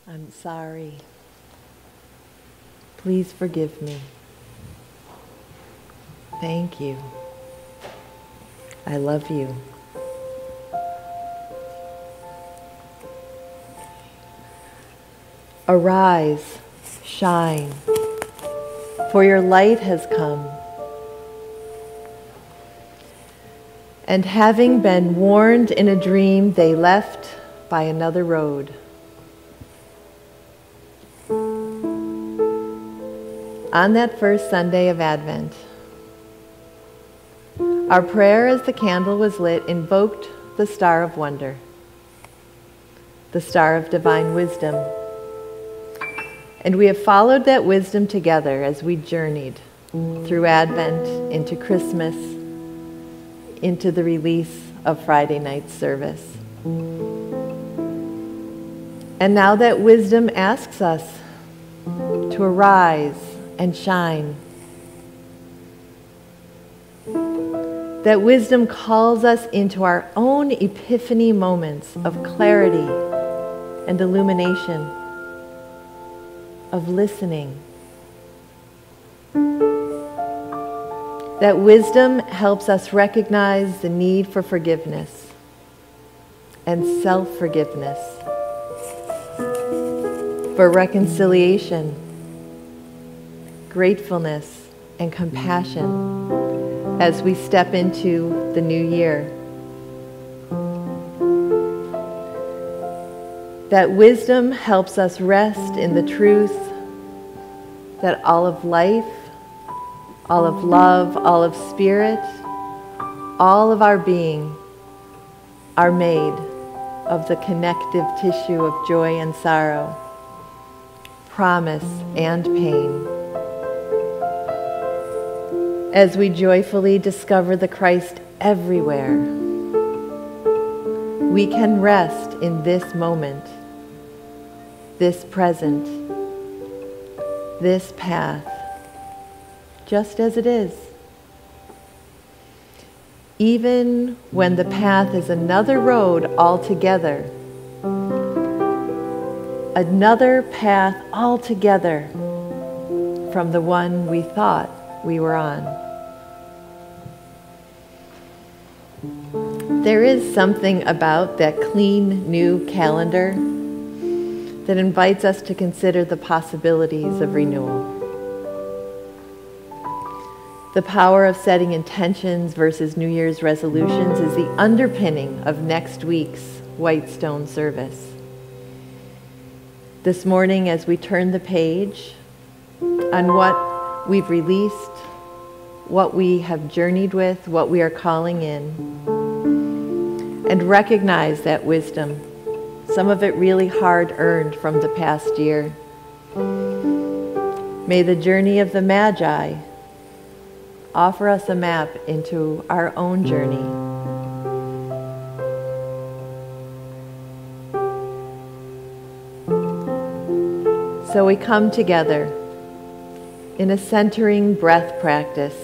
I'm sorry. Please forgive me. Thank you. I love you. Arise, shine, for your light has come. And having been warned in a dream, they left by another road. On that first Sunday of Advent, our prayer as the candle was lit invoked the star of wonder, the star of divine wisdom. And we have followed that wisdom together as we journeyed through Advent, into Christmas, into the release of Friday night service. And now that wisdom asks us to arise and shine. That wisdom calls us into our own epiphany moments of clarity and illumination, of listening. That wisdom helps us recognize the need for forgiveness and self-forgiveness, for reconciliation, gratefulness, and compassion as we step into the new year. That wisdom helps us rest in the truth that all of life, all of love, all of spirit, all of our being are made of the connective tissue of joy and sorrow, promise and pain. As we joyfully discover the Christ everywhere, we can rest in this moment, this present, this path, just as it is. Even when the path is another road altogether, another path altogether from the one we thought we were on. There is something about that clean new calendar that invites us to consider the possibilities of renewal. The power of setting intentions versus New Year's resolutions is the underpinning of next week's White Stone service. This morning, as we turn the page on what we've released, what we have journeyed with, what we are calling in, and recognize that wisdom, some of it really hard-earned from the past year. May the journey of the Magi offer us a map into our own journey. So we come together in a centering breath practice.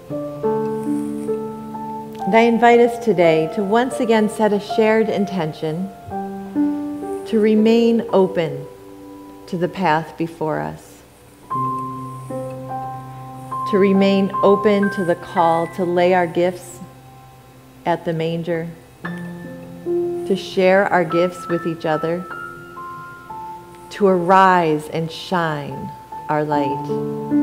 And I invite us today to once again set a shared intention to remain open to the path before us, to remain open to the call to lay our gifts at the manger, to share our gifts with each other, to arise and shine our light.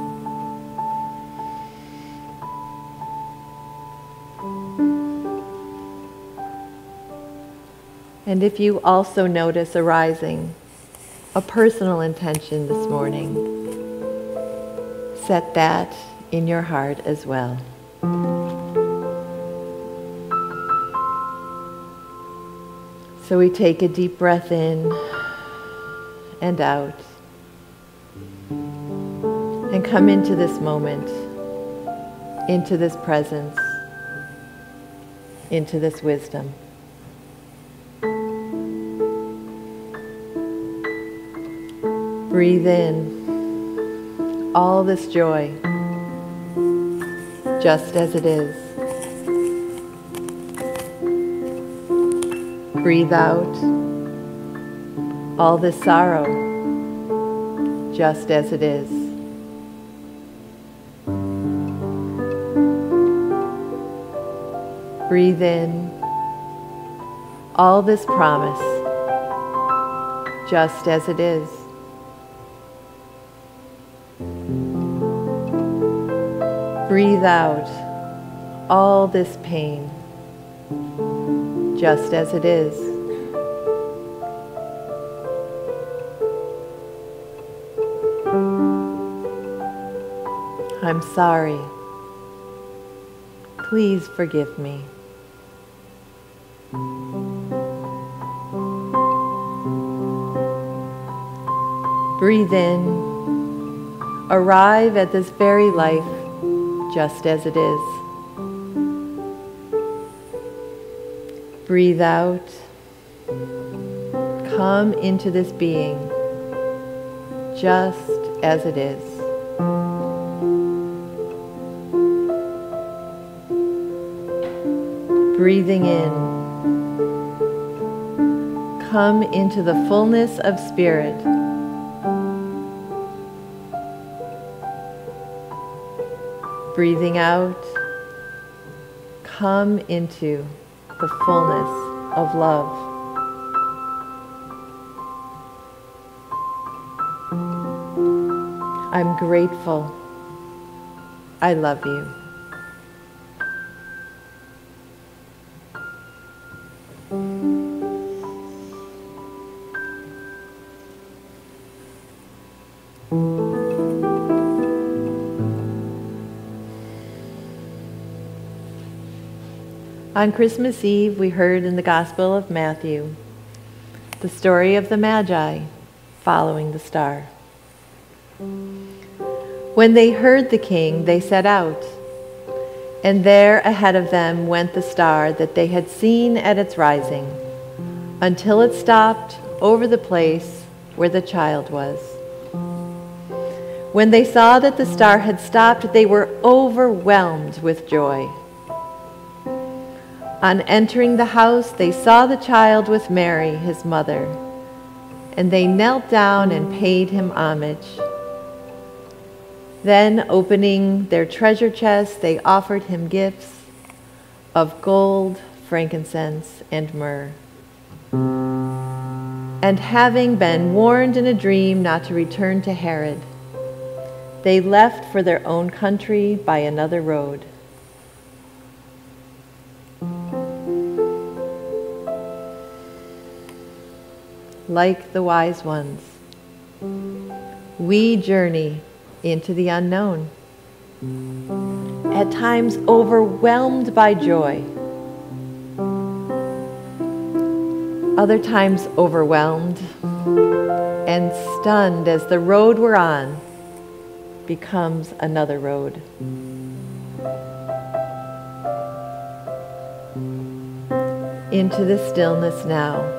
And if you also notice arising a personal intention this morning, set that in your heart as well. So we take a deep breath in and out and come into this moment, into this presence, into this wisdom. Breathe in all this joy, just as it is. Breathe out all this sorrow, just as it is. Breathe in all this promise, just as it is. Breathe out all this pain, just as it is. I'm sorry. Please forgive me. Breathe in, arrive at this very life just as it is. Breathe out, come into this being just as it is. Breathing in, come into the fullness of spirit. Breathing out, come into the fullness of love. I'm grateful. I love you. On Christmas Eve, we heard in the Gospel of Matthew the story of the Magi following the star. When they heard the king, they set out, and there ahead of them went the star that they had seen at its rising, until it stopped over the place where the child was. When they saw that the star had stopped, they were overwhelmed with joy. On entering the house, they saw the child with Mary, his mother, and they knelt down and paid him homage. Then, opening their treasure chests, they offered him gifts of gold, frankincense, and myrrh. And having been warned in a dream not to return to Herod, they left for their own country by another road. Like the wise ones, we journey into the unknown, at times overwhelmed by joy, other times overwhelmed and stunned as the road we're on becomes another road. Into the stillness now,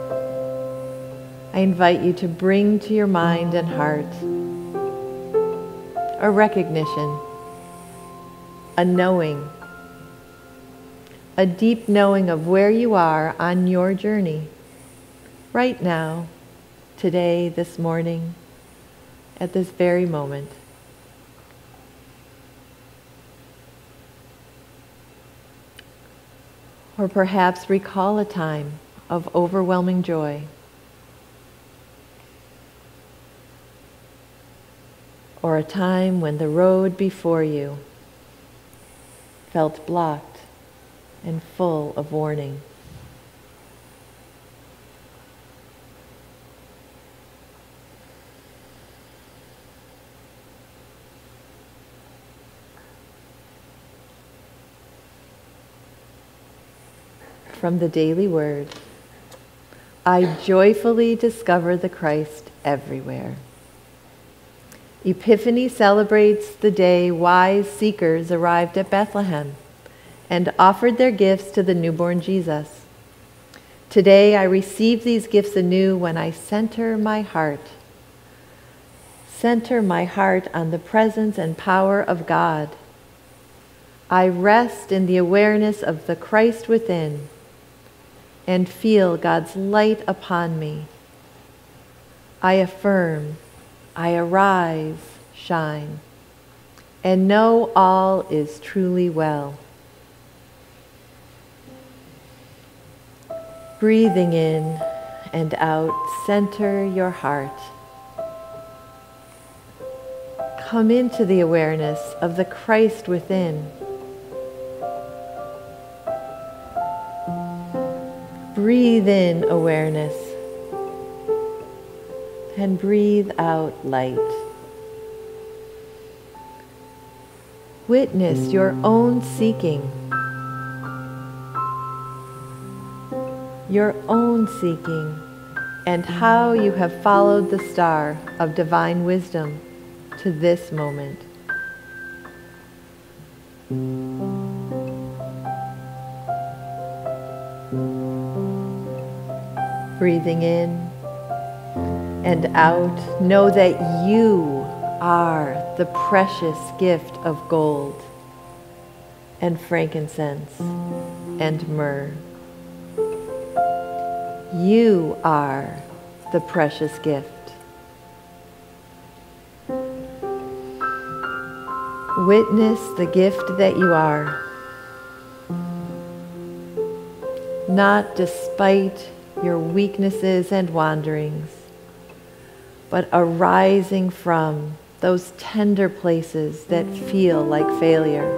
I invite you to bring to your mind and heart a recognition, a knowing, a deep knowing of where you are on your journey, right now, today, this morning, at this very moment. Or perhaps recall a time of overwhelming joy, or a time when the road before you felt blocked and full of warning. From the Daily Word, I joyfully discover the Christ everywhere. Epiphany celebrates the day wise seekers arrived at Bethlehem and offered their gifts to the newborn Jesus. Today I receive these gifts anew when I center my heart on the presence and power of God. I rest in the awareness of the Christ within and feel God's light upon me I affirm, I arise, shine, and know all is truly well. Breathing in and out, center your heart. Come into the awareness of the Christ within. Breathe in awareness and breathe out light. Witness your own seeking. Your own seeking, and how you have followed the star of divine wisdom to this moment. Breathing in and out, know that you are the precious gift of gold and frankincense and myrrh. You are the precious gift. Witness the gift that you are, not despite your weaknesses and wanderings, but arising from those tender places that feel like failure,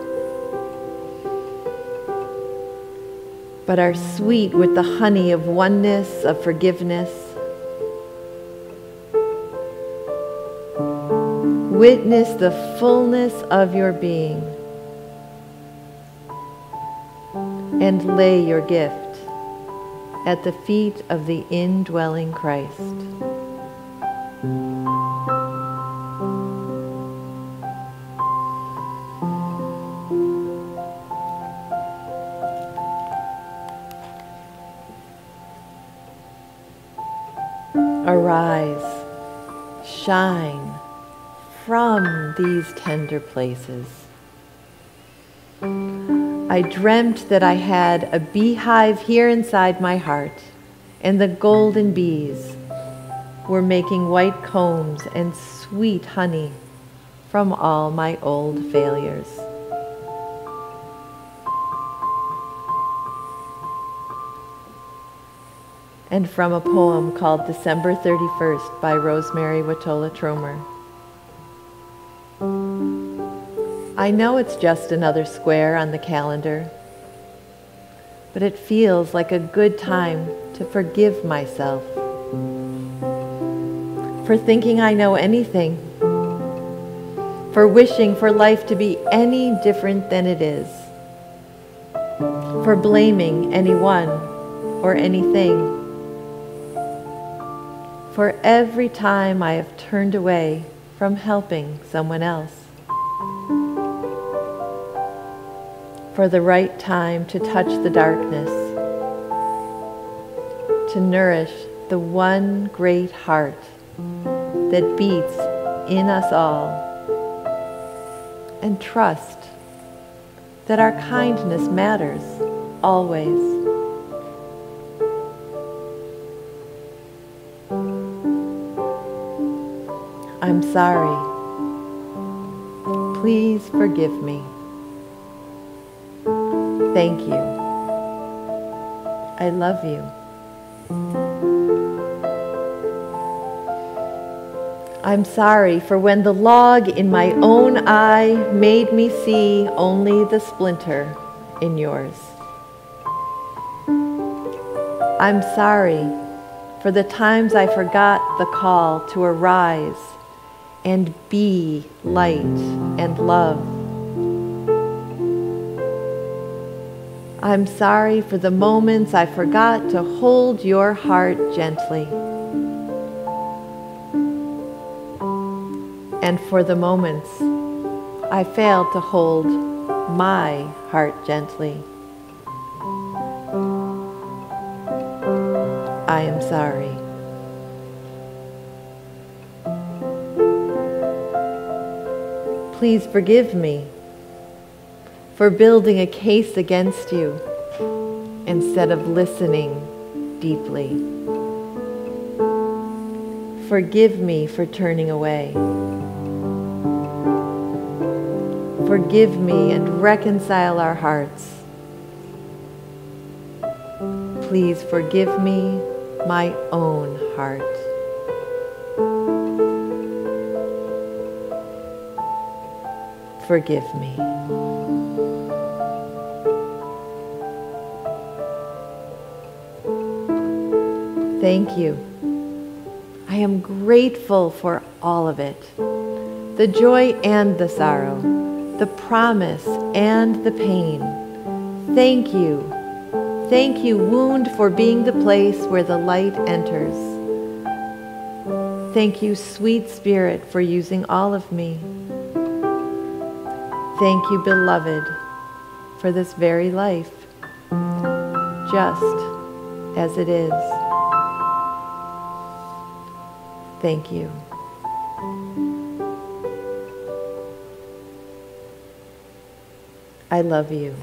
but are sweet with the honey of oneness, of forgiveness. Witness the fullness of your being and lay your gift at the feet of the indwelling Christ. Arise, shine from these tender places. I dreamt that I had a beehive here inside my heart, and the golden bees were making white combs and sweet honey from all my old failures. And from a poem called December 31st by Rosemary Watola Tromer. I know it's just another square on the calendar, but it feels like a good time to forgive myself for thinking I know anything, for wishing for life to be any different than it is, for blaming anyone or anything, for every time I have turned away from helping someone else, for the right time to touch the darkness, to nourish the one great heart that beats in us all, and trust that our kindness matters always. I'm sorry. Please forgive me. Thank you. I love you. I'm sorry for when the log in my own eye made me see only the splinter in yours. I'm sorry for the times I forgot the call to arise and be light and love. I'm sorry for the moments I forgot to hold your heart gently, and for the moments I failed to hold my heart gently. I am sorry. Please forgive me for building a case against you instead of listening deeply. Forgive me for turning away. Forgive me and reconcile our hearts. Please forgive me my own heart. Forgive me. Thank you. I am grateful for all of it. The joy and the sorrow, the promise and the pain. Thank you. Thank you, wound, for being the place where the light enters. Thank you, sweet Spirit, for using all of me. Thank you, beloved, for this very life, just as it is. Thank you. I love you.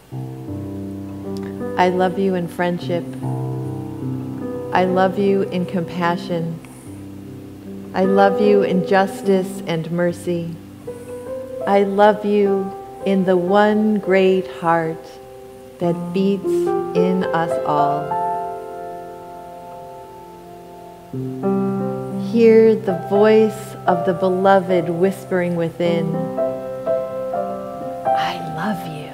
I love you in friendship. I love you in compassion. I love you in justice and mercy. I love you in the one great heart that beats in us all. Hear the voice of the beloved whispering within, I love you.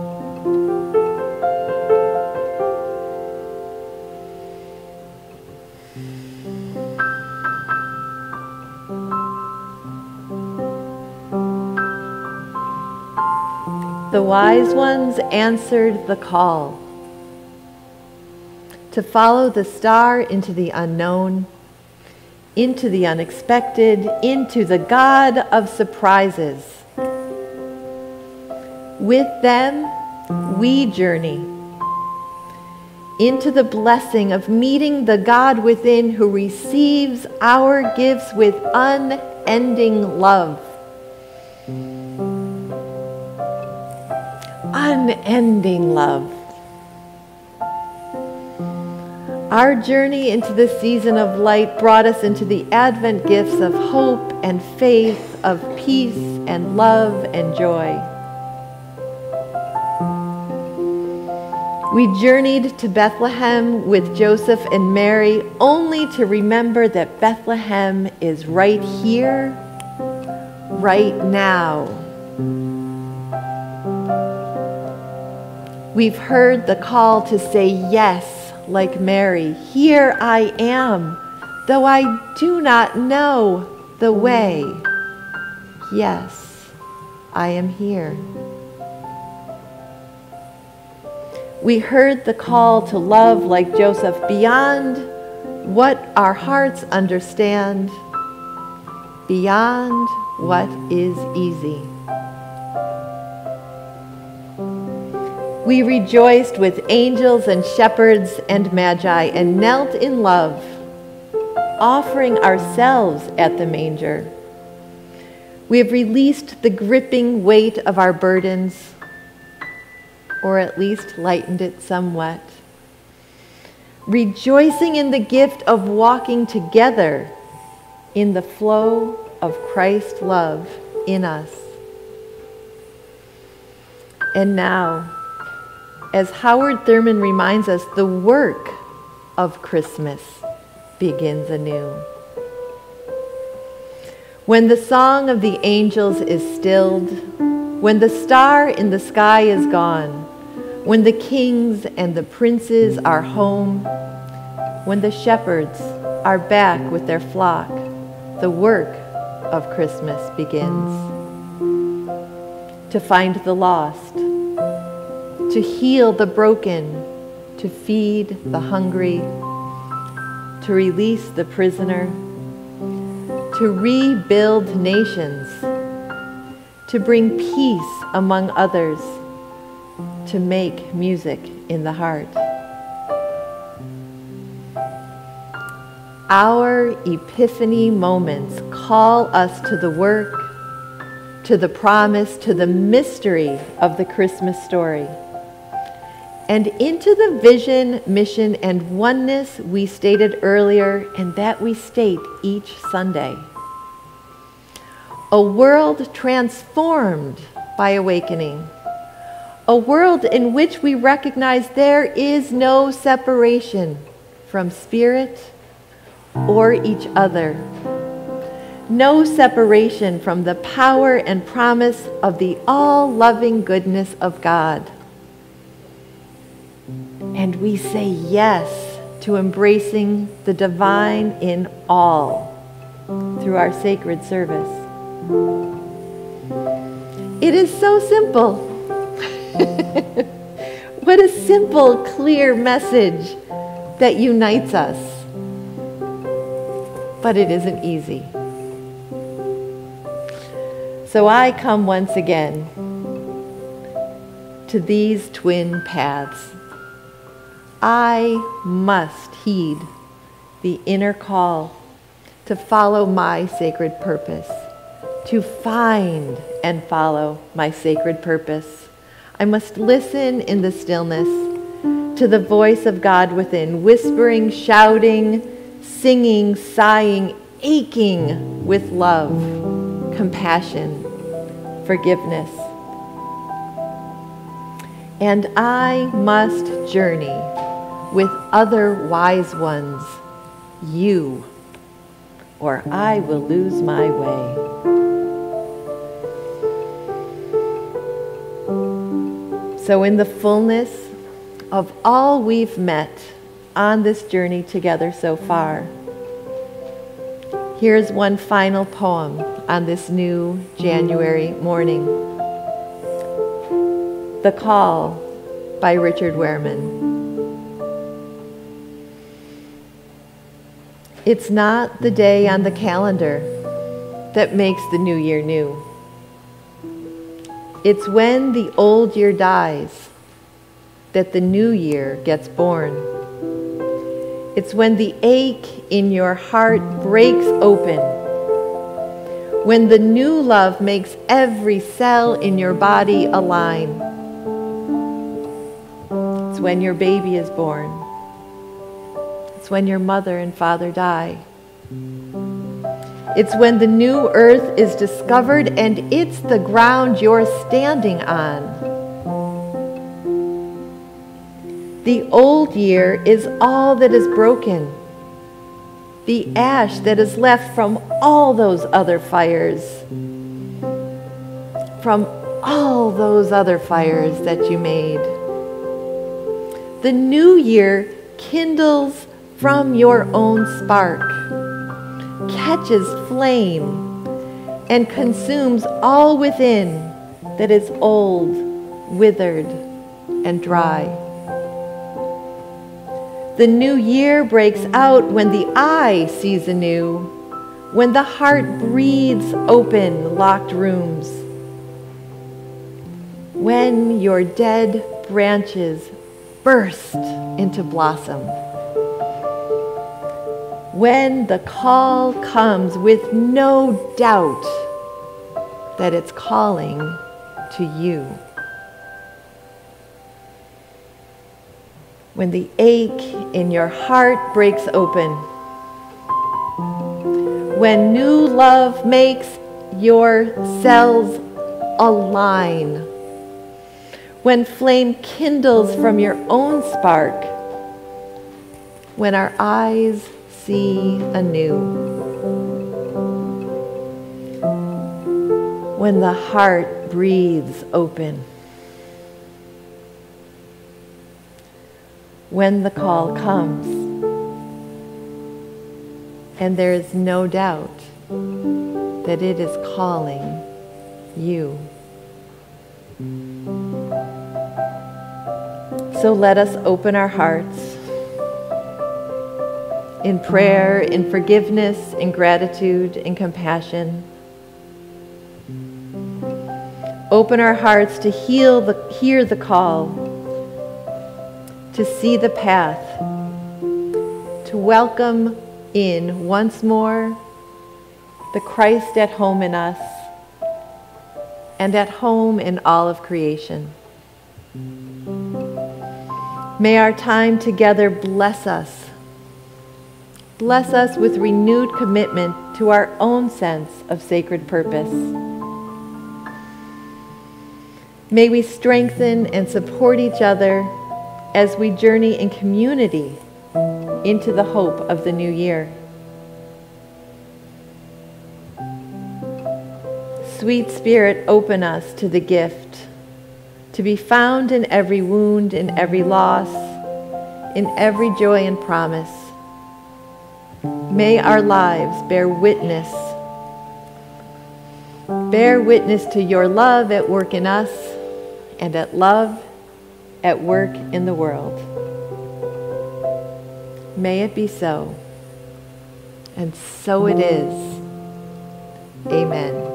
The wise ones answered the call to follow the star into the unknown, into the unexpected, into the God of surprises. With them, we journey into the blessing of meeting the God within who receives our gifts with unending love. Unending love. Our journey into the season of light brought us into the Advent gifts of hope and faith, of peace and love and joy. We journeyed to Bethlehem with Joseph and Mary, only to remember that Bethlehem is right here, right now. We've heard the call to say yes, like Mary. Here I am, though I do not know the way. Yes, I am here. We heard the call to love like Joseph beyond what our hearts understand, beyond what is easy. We rejoiced with angels and shepherds and magi and knelt in love, offering ourselves at the manger. We have released the gripping weight of our burdens, or at least lightened it somewhat, rejoicing in the gift of walking together in the flow of Christ's love in us. And now, as Howard Thurman reminds us, the work of Christmas begins anew. When the song of the angels is stilled, when the star in the sky is gone, when the kings and the princes are home, when the shepherds are back with their flock, the work of Christmas begins. To find the lost, to heal the broken, to feed the hungry, to release the prisoner, to rebuild nations, to bring peace among others, to make music in the heart. Our Epiphany moments call us to the work, to the promise, to the mystery of the Christmas story. and into the vision, mission, and oneness we stated earlier and that we state each Sunday. A world transformed by awakening. A world in which we recognize there is no separation from spirit or each other. No separation from the power and promise of the all-loving goodness of God. And we say yes to embracing the divine in all through our sacred service. It is so simple. What a simple, clear message that unites us. But it isn't easy. So I come once again to these twin paths. I must heed the inner call to follow my sacred purpose, to find and follow my sacred purpose. I must listen in the stillness to the voice of God within, whispering, shouting, singing, sighing, aching with love, compassion, forgiveness. And I must journey with other wise ones, you, or I will lose my way. So in the fullness of all we've met on this journey together so far, here's one final poem on this new January morning. The Call by Richard Wehrman. It's not the day on the calendar that makes the new year new. It's when the old year dies that the new year gets born. It's when the ache in your heart breaks open, when the new love makes every cell in your body align. It's when your baby is born. It's when your mother and father die. It's when the new earth is discovered and it's the ground you're standing on. The old year is all that is broken, the ash that is left from all those other fires, from all those other fires that you made. The new year kindles from your own spark, catches flame, and consumes all within that is old, withered, and dry. The new year breaks out when the eye sees anew, when the heart breathes open locked rooms, when your dead branches burst into blossom, when the call comes with no doubt that it's calling to you. When the ache in your heart breaks open, when new love makes your cells align, when flame kindles from your own spark, when our eyes see anew, when the heart breathes open, when the call comes, and there is no doubt that it is calling you. So let us open our hearts in prayer, in forgiveness, in gratitude, in compassion. Open our hearts to hear the call, to see the path, to welcome in once more the Christ at home in us and at home in all of creation. May our time together bless us. Bless us with renewed commitment to our own sense of sacred purpose. May we strengthen and support each other as we journey in community into the hope of the new year. Sweet Spirit, open us to the gift to be found in every wound, in every loss, in every joy and promise. May our lives bear witness to your love at work in us and at love at work in the world. May it be so, and so it is. Amen.